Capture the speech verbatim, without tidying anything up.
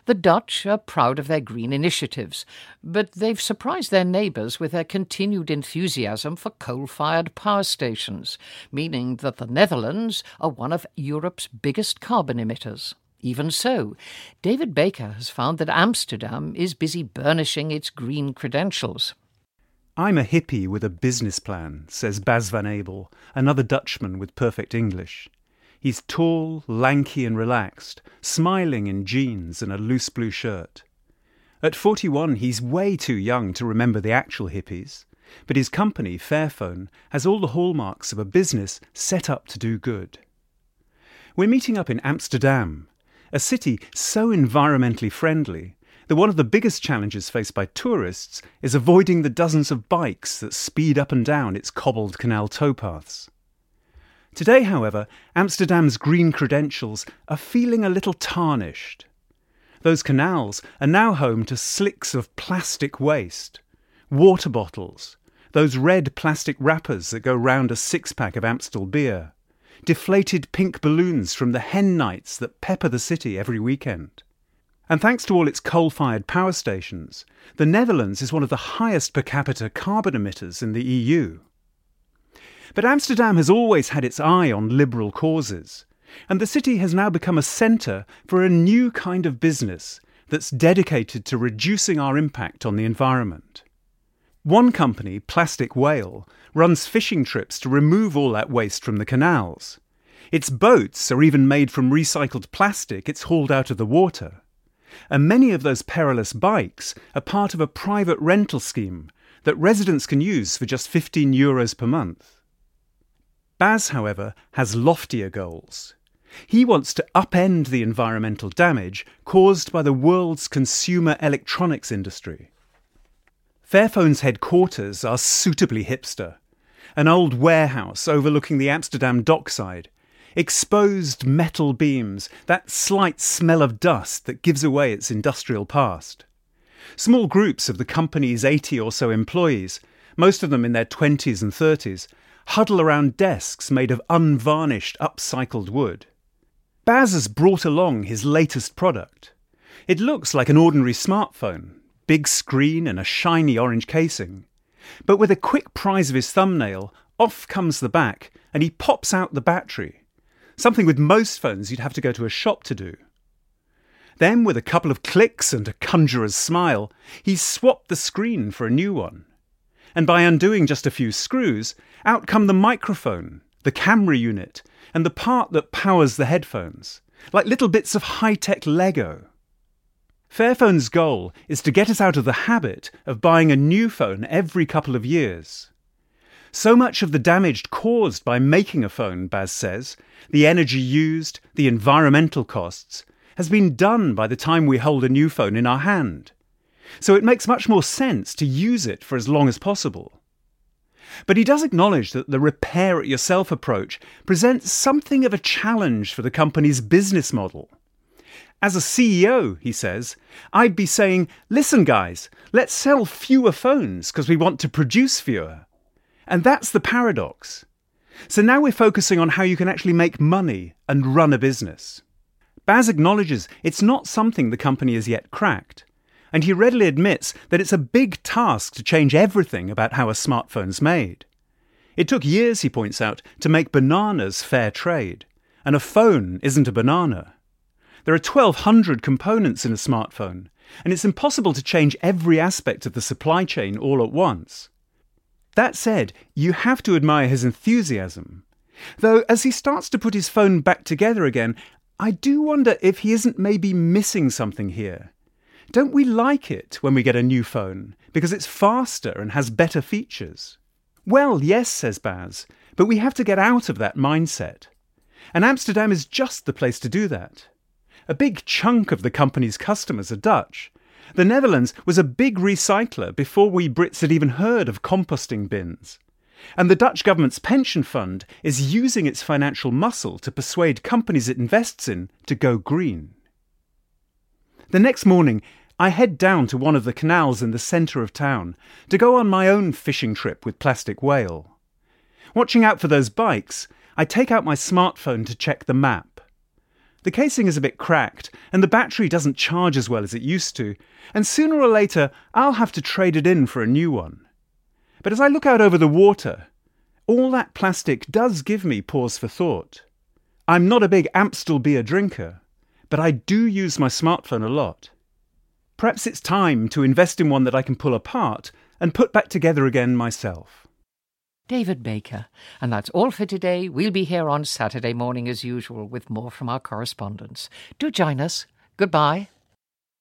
The Dutch are proud of their green initiatives, but they've surprised their neighbours with their continued enthusiasm for coal-fired power stations, meaning that the Netherlands are one of Europe's biggest carbon emitters. Even so, David Baker has found that Amsterdam is busy burnishing its green credentials. I'm a hippie with a business plan, says Bas van Abel, another Dutchman with perfect English. He's tall, lanky and relaxed, smiling in jeans and a loose blue shirt. At forty-one, he's way too young to remember the actual hippies, but his company, Fairphone, has all the hallmarks of a business set up to do good. We're meeting up in Amsterdam, a city so environmentally friendly that one of the biggest challenges faced by tourists is avoiding the dozens of bikes that speed up and down its cobbled canal towpaths. Today, however, Amsterdam's green credentials are feeling a little tarnished. Those canals are now home to slicks of plastic waste, water bottles, those red plastic wrappers that go round a six-pack of Amstel beer, deflated pink balloons from the hen nights that pepper the city every weekend. And thanks to all its coal-fired power stations, the Netherlands is one of the highest per capita carbon emitters in the E U. But Amsterdam has always had its eye on liberal causes, and the city has now become a centre for a new kind of business that's dedicated to reducing our impact on the environment. One company, Plastic Whale, runs fishing trips to remove all that waste from the canals. Its boats are even made from recycled plastic it's hauled out of the water. And many of those perilous bikes are part of a private rental scheme that residents can use for just fifteen euros per month. Bas, however, has loftier goals. He wants to upend the environmental damage caused by the world's consumer electronics industry. Fairphone's headquarters are suitably hipster. An old warehouse overlooking the Amsterdam dockside, exposed metal beams, that slight smell of dust that gives away its industrial past. Small groups of the company's eighty or so employees, most of them in their twenties and thirties, huddle around desks made of unvarnished, upcycled wood. Bas has brought along his latest product. It looks like an ordinary smartphone, big screen and a shiny orange casing. But with a quick prise of his thumbnail, off comes the back and he pops out the battery, something with most phones you'd have to go to a shop to do. Then, with a couple of clicks and a conjurer's smile, he's swapped the screen for a new one. And by undoing just a few screws, out come the microphone, the camera unit, and the part that powers the headphones, like little bits of high-tech Lego. Fairphone's goal is to get us out of the habit of buying a new phone every couple of years. So much of the damage caused by making a phone, Bas says, the energy used, the environmental costs, has been done by the time we hold a new phone in our hand. So it makes much more sense to use it for as long as possible. But he does acknowledge that the repair-it-yourself approach presents something of a challenge for the company's business model. As a C E O, he says, I'd be saying, listen guys, let's sell fewer phones because we want to produce fewer. And that's the paradox. So now we're focusing on how you can actually make money and run a business. Bas acknowledges it's not something the company has yet cracked. And he readily admits that it's a big task to change everything about how a smartphone's made. It took years, he points out, to make bananas fair trade, and a phone isn't a banana. There are twelve hundred components in a smartphone, and it's impossible to change every aspect of the supply chain all at once. That said, you have to admire his enthusiasm. Though, as he starts to put his phone back together again, I do wonder if he isn't maybe missing something here. Don't we like it when we get a new phone, because it's faster and has better features? Well, yes, says Bas, but we have to get out of that mindset. And Amsterdam is just the place to do that. A big chunk of the company's customers are Dutch. The Netherlands was a big recycler before we Brits had even heard of composting bins. And the Dutch government's pension fund is using its financial muscle to persuade companies it invests in to go green. The next morning, I head down to one of the canals in the centre of town to go on my own fishing trip with Plastic Whale. Watching out for those bikes, I take out my smartphone to check the map. The casing is a bit cracked, and the battery doesn't charge as well as it used to, and sooner or later I'll have to trade it in for a new one. But as I look out over the water, all that plastic does give me pause for thought. I'm not a big Amstel beer drinker, but I do use my smartphone a lot. Perhaps it's time to invest in one that I can pull apart and put back together again myself. David Baker. And that's all for today. We'll be here on Saturday morning as usual with more from our correspondents. Do join us. Goodbye.